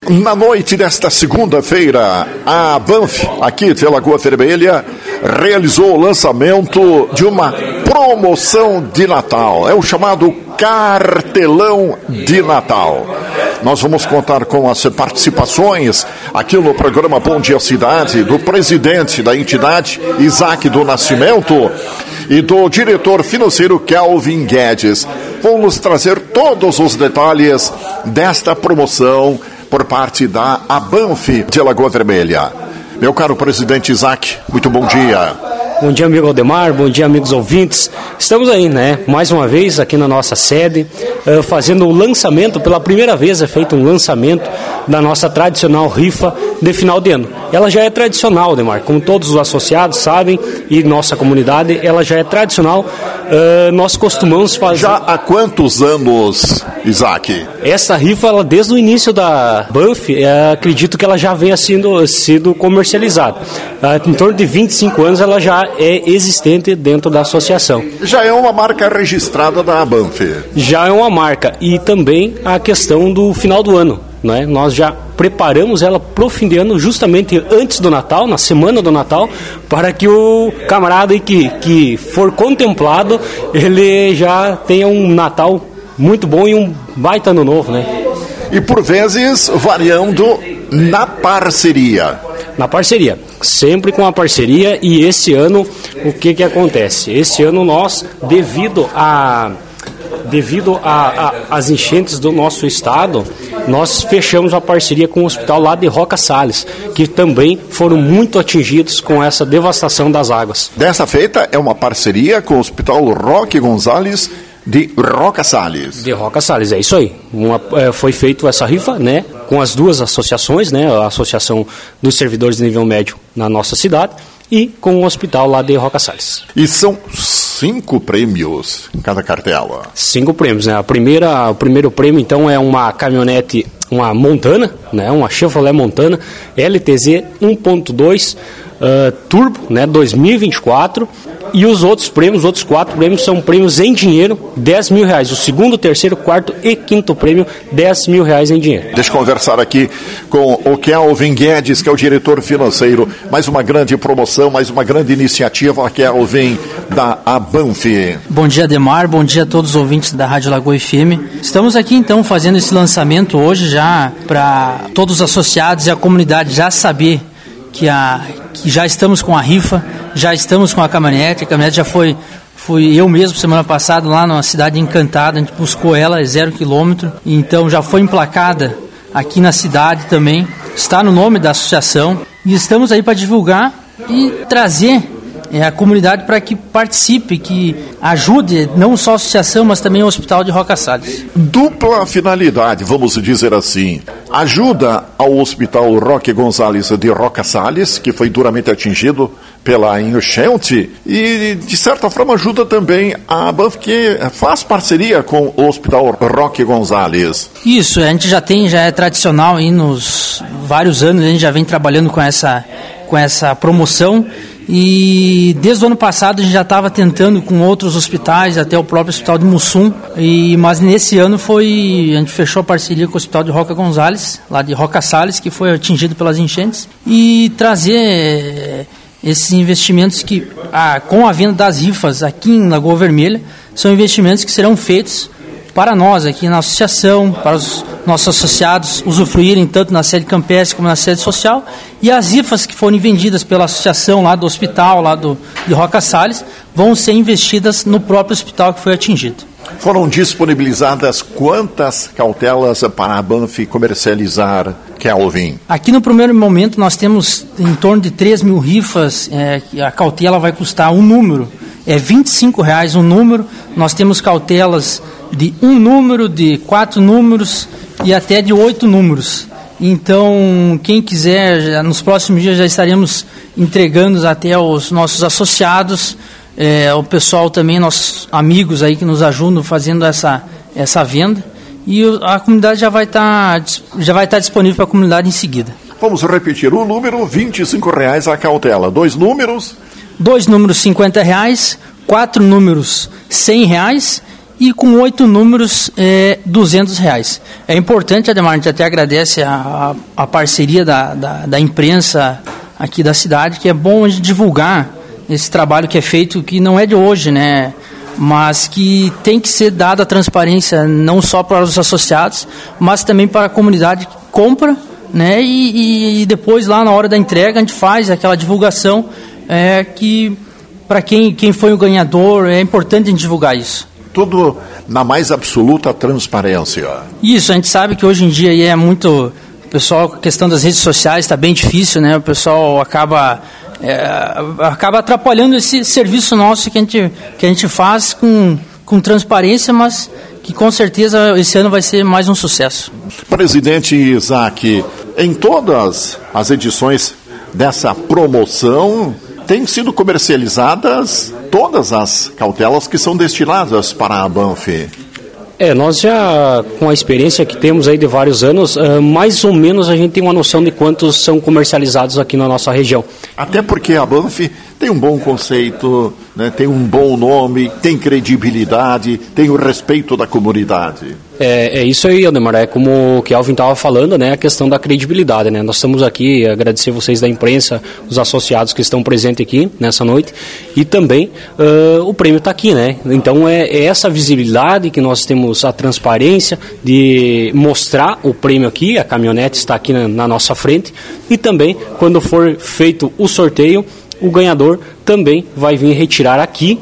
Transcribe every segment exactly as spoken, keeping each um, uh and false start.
Na noite desta segunda-feira, a Banff, aqui de Lagoa Vermelha, realizou o lançamento de uma promoção de Natal. É o chamado Cartelão de Natal. Nós vamos contar com as participações aqui no programa Bom Dia Cidade do presidente da entidade, Isaac do Nascimento, e do diretor financeiro Kelvin Guedes. Vão nos trazer todos os detalhes desta promoção por parte da Banff de Lagoa Vermelha. Meu caro presidente Isaac, muito bom dia. Bom dia, amigo Aldemar, bom dia, amigos ouvintes. Estamos aí, né, mais uma vez aqui na nossa sede, uh, fazendo o lançamento, pela primeira vez é feito um lançamento da nossa tradicional rifa de final de ano. Ela já é tradicional, Aldemar, como todos os associados sabem, e nossa comunidade, ela já é tradicional. Uh, nós costumamos fazer... Já há quantos anos, Isaac? Essa rifa, ela, desde o início da Banff, uh, acredito que ela já venha sendo, sido comercializada. Uh, em torno de vinte e cinco anos ela já é existente dentro da associação. Já é uma marca registrada da Banff. Já é uma marca. E também a questão do final do ano, né? Nós já preparamos ela para o fim de ano, justamente antes do Natal, na semana do Natal, para que o camarada aí que, que for contemplado, ele já tenha um Natal muito bom e um baita ano novo, né? E por vezes variando na parceria. Na parceria, sempre com a parceria. E esse ano, o que que acontece? Esse ano nós, devido a devido às enchentes do nosso estado, nós fechamos a parceria com o hospital lá de Roca Salles, que também foram muito atingidos com essa devastação das águas. Dessa feita é uma parceria com o Hospital Roque Gonzalez de Roca Salles. De Roca Salles, é isso aí. Uma, é, foi feito essa rifa, né, com as duas associações, né, a Associação dos Servidores de Nível Médio na nossa cidade e com o hospital lá de Roca Salles. E são cinco prêmios em cada cartela. Cinco prêmios, né? A primeira, o primeiro prêmio, então, é uma caminhonete, uma Montana, né, uma Chevrolet Montana L T Z um ponto dois uh, Turbo, né, dois mil e vinte e quatro. E os outros prêmios, os outros quatro prêmios são prêmios em dinheiro, dez mil reais. O segundo, terceiro, quarto e quinto prêmio, dez mil reais em dinheiro. Deixa eu conversar aqui com o Kelvin Guedes, que é o diretor financeiro. Mais uma grande promoção, mais uma grande iniciativa, Kelvin, da Banff. Bom dia, Ademar. Bom dia a todos os ouvintes da Rádio Lagoa F M. Estamos aqui, então, fazendo esse lançamento hoje já para todos os associados e a comunidade já saber que, a, que já estamos com a rifa, já estamos com a caminhonete. A caminhonete já foi, fui eu mesmo semana passada lá numa cidade encantada, a gente buscou ela, é zero quilômetro, então já foi emplacada aqui na cidade também, está no nome da associação e estamos aí para divulgar e trazer é, a comunidade para que participe, que ajude não só a associação, mas também o Hospital de Roca Salles. Dupla finalidade, vamos dizer assim. Ajuda ao Hospital Roque Gonzalez de Roca Salles, que foi duramente atingido pela enchente, e de certa forma ajuda também a Banff, que faz parceria com o Hospital Roque Gonzalez. Isso, a gente já tem, já é tradicional aí nos vários anos, a gente já vem trabalhando com essa, com essa promoção. E desde o ano passado a gente já estava tentando com outros hospitais, até o próprio hospital de Mussum, e, mas nesse ano foi, a gente fechou a parceria com o hospital de Roca Gonzalez, lá de Roca Salles, que foi atingido pelas enchentes, e trazer esses investimentos que, ah, com a venda das rifas aqui em Lagoa Vermelha, são investimentos que serão feitos para nós aqui na associação, para os nossos associados usufruírem tanto na sede campestre como na sede social, e as rifas que forem vendidas pela associação lá do hospital, lá do, de Roca Salles, vão ser investidas no próprio hospital que foi atingido. Foram disponibilizadas quantas cautelas para a Banff comercializar, Kelvin? Aqui no primeiro momento nós temos em torno de três mil rifas, é, a cautela vai custar um número, é vinte e cinco reais um número. Nós temos cautelas de um número, de quatro números e até de oito números. Então, quem quiser, já, nos próximos dias já estaremos entregando até aos nossos associados, é, o pessoal também, nossos amigos aí que nos ajudam fazendo essa, essa venda. E a comunidade já vai estar já vai estar disponível para a comunidade em seguida. Vamos repetir o número, vinte e cinco reais a cautela. Dois números? Dois números, cinquenta reais. Quatro números, cem reais. e com oito números, é, duzentos reais. É importante, Ademar, a gente até agradece a, a, a parceria da, da, da imprensa aqui da cidade, que é bom a gente divulgar esse trabalho que é feito, que não é de hoje, né? Mas que tem que ser dada a transparência não só para os associados, mas também para a comunidade que compra, né? E, e depois, lá na hora da entrega, a gente faz aquela divulgação é, que, para quem, quem foi o ganhador, é importante a gente divulgar isso. Tudo na mais absoluta transparência. Isso, a gente sabe que hoje em dia aí é muito... O pessoal, a questão das redes sociais está bem difícil, né? O pessoal acaba... É, acaba atrapalhando esse serviço nosso que a gente, que a gente faz com, com transparência, mas que com certeza esse ano vai ser mais um sucesso. Presidente Isaac, em todas as edições dessa promoção têm sido comercializadas todas as cautelas que são destinadas para a Banff. É, nós já, com a experiência que temos aí de vários anos, uh, mais ou menos a gente tem uma noção de quantos são comercializados aqui na nossa região. Até porque a Banff tem um bom conceito, né, tem um bom nome, tem credibilidade, tem o respeito da comunidade. É, é isso aí, Ademar, é como o Kelvin estava falando, né, a questão da credibilidade, né, nós estamos aqui, agradecer vocês da imprensa, os associados que estão presentes aqui nessa noite, e também uh, o prêmio está aqui, né, então é, é essa visibilidade que nós temos, a transparência de mostrar o prêmio aqui, a caminhonete está aqui na, na nossa frente, e também, quando for feito o sorteio, o ganhador também vai vir retirar aqui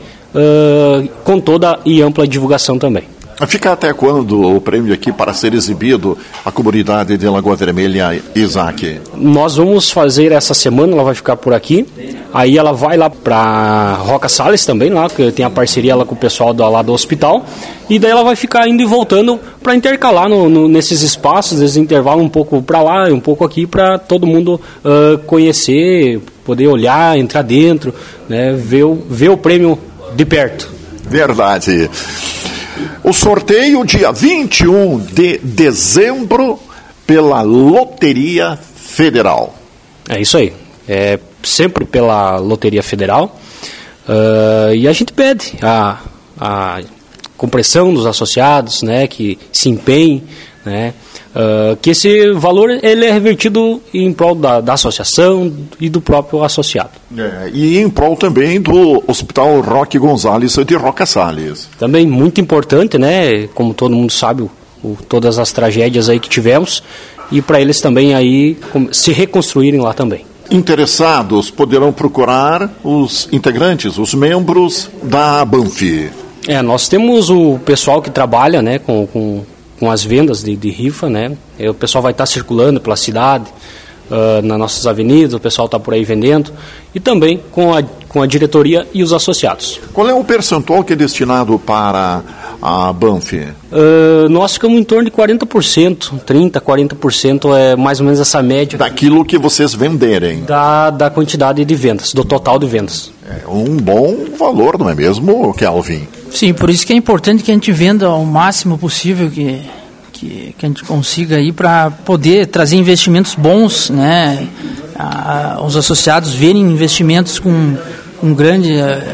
uh, com toda e ampla divulgação também. Fica até quando o prêmio aqui para ser exibido à comunidade de Lagoa Vermelha, Isaac? Nós vamos fazer essa semana, ela vai ficar por aqui, aí ela vai lá para Roca Salles também, lá, que tem a parceria lá com o pessoal do, lá do hospital, e daí ela vai ficar indo e voltando para intercalar no, no, nesses espaços, nesses intervalos, um pouco para lá e um pouco aqui, para todo mundo uh, conhecer, poder olhar, entrar dentro, né, ver, o, ver o prêmio de perto. Verdade. O sorteio dia vinte e um de dezembro pela Loteria Federal. É isso aí. É sempre pela Loteria Federal. Uh, e a gente pede a, a compressão dos associados, né, que se empenhem, né, uh, que esse valor ele é revertido em prol da, da associação e do próprio associado. É, e em prol também do Hospital Roque Gonzalez de Roca Salles. Também muito importante, né, como todo mundo sabe, o, o, todas as tragédias aí que tivemos, e para eles também aí se reconstruírem lá também. Interessados poderão procurar os integrantes, os membros da Banff. É, nós temos o pessoal que trabalha, né, com, com, com as vendas de, de rifa, né, o pessoal vai estar circulando pela cidade, uh, nas nossas avenidas, o pessoal está por aí vendendo, e também com a, com a diretoria e os associados. Qual é o percentual que é destinado para a Banff? Uh, nós ficamos em torno de quarenta por cento, trinta por cento, quarenta por cento é mais ou menos essa média. Daquilo que vocês venderem. Da, da quantidade de vendas, do total de vendas. É um bom valor, não é mesmo, Kelvin? Sim, por isso que é importante que a gente venda o máximo possível que, que, que a gente consiga aí para poder trazer investimentos bons, né? A, os associados verem investimentos com, com grande,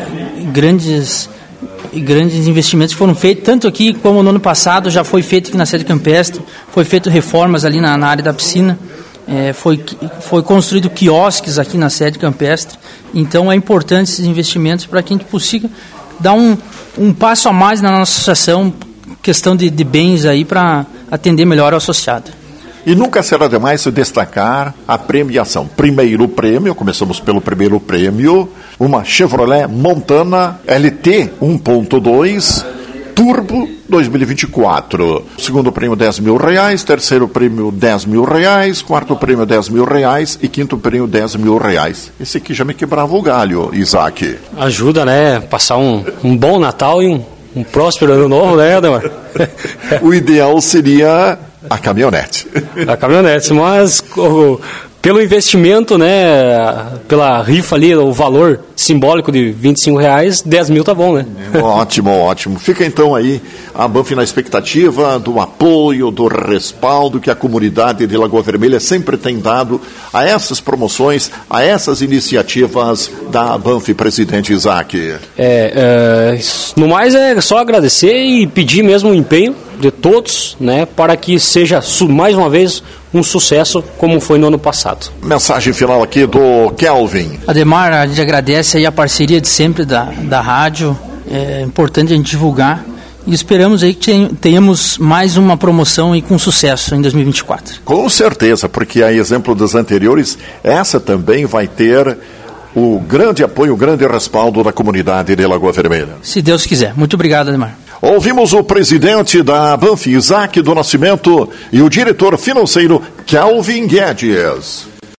grandes, grandes investimentos que foram feitos, tanto aqui como no ano passado já foi feito aqui na sede campestre, foi feito reformas ali na, na área da piscina. É, foi, foi construído quiosques aqui na sede campestre, então é importante esses investimentos para que a gente consiga dar um, um passo a mais na nossa associação, questão de, de bens aí para atender melhor o associado. E nunca será demais destacar a premiação. Primeiro prêmio, começamos pelo primeiro prêmio, uma Chevrolet Montana L T um ponto dois Turbo dois mil e vinte e quatro. Segundo prêmio dez mil reais, terceiro prêmio dez mil reais, quarto prêmio dez mil reais e quinto prêmio dez mil reais. Esse aqui já me quebrava o galho, Isaac. Ajuda, né? Passar um, um bom Natal e um, um próspero ano novo, né, Ademar? O ideal seria a caminhonete. A caminhonete, mas pelo investimento, né, pela rifa ali, o valor simbólico de vinte e cinco reais, dez mil tá bom, né? Ótimo, ótimo. Fica então aí a Banff na expectativa do apoio, do respaldo que a comunidade de Lagoa Vermelha sempre tem dado a essas promoções, a essas iniciativas da Banff, presidente Isaac. É, é, no mais é só agradecer e pedir mesmo o empenho de todos, né, para que seja mais uma vez um sucesso como foi no ano passado. Mensagem final aqui do Kelvin. Ademar, a gente agradece aí a parceria de sempre da, da rádio, é importante a gente divulgar e esperamos aí que tenhamos mais uma promoção e com sucesso em dois mil e vinte e quatro. Com certeza, porque a exemplo das anteriores, essa também vai ter o grande apoio, o grande respaldo da comunidade de Lagoa Vermelha. Se Deus quiser. Muito obrigado, Ademar. Ouvimos o presidente da Banff, Isaac do Nascimento, e o diretor financeiro, Kelvin Guedes.